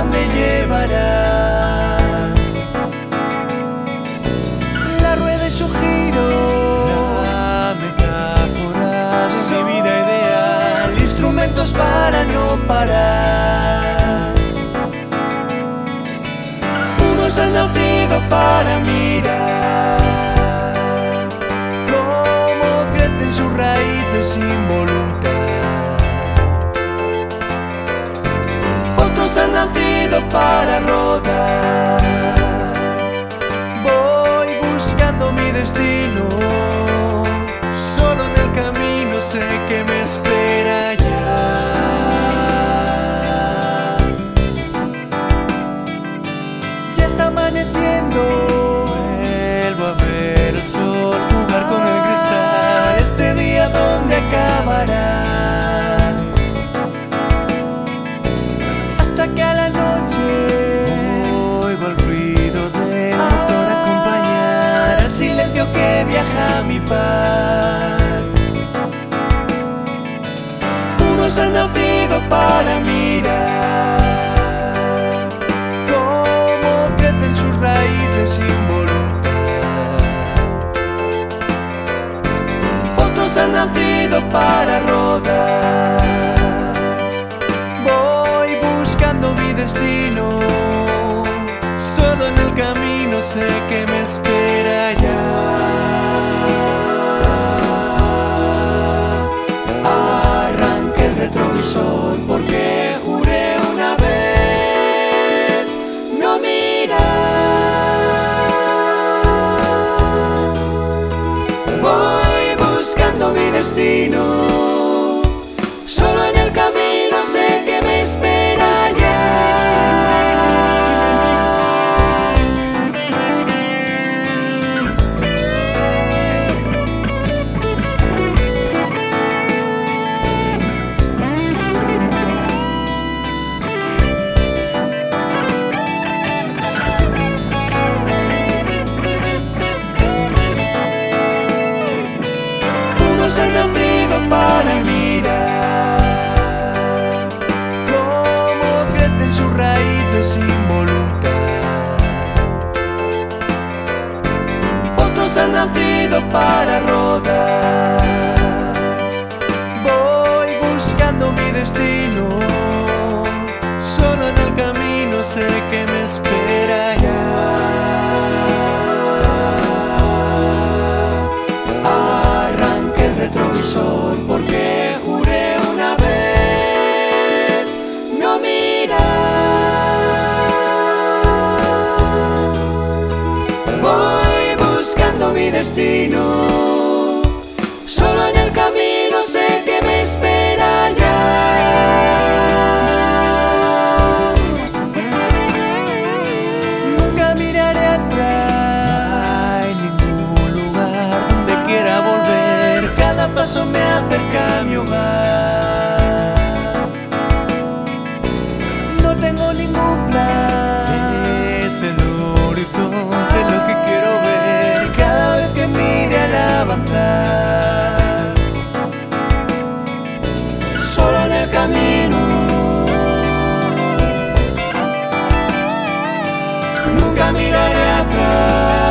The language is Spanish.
dónde llevará. La rueda y su giro, La metáfora de mi vida ideal, instrumentos para no parar. Unos han nacido para mirar cómo crecen sus raíces sin voluntad. Otros han nacido para rodar. Voy buscando mi destino, solo en el camino sé que me espera ya. ya está amaneciendo. Vuelvo a ver el sol jugar con el cristal. Este día donde acabará, hasta que a la noche Oigo el ruido del motor acompañar al silencio que viaja a mi par. Unos han nacido para mirar cómo crecen sus raíces sin voluntad. Otros han nacido para rodar. Voy buscando mi destino, solo en el camino sé que me espera ya. Arranqué el retrovisor porque juré una vez no mirar. Voy buscando mi destino, solo en el camino sé que me espera ya. Unos han nacido para mirar cómo crecen sus raíces sin voluntad. Otros han nacido para rodar. Voy buscando mi destino, Solo en el camino sé que me espera ya. arranqué el retrovisor porque juré una vez no mirar. Voy buscando mi destino, solo en el camino sé que me espera ya. Nunca miraré atrás, Hay ningún lugar donde quiera volver. cada paso me acerca a mi hogar. No tengo ningún plan, Es el horizonte lo que quiero ver. cada vez que mire al avanzar. Solo en el camino, nunca miraré atrás.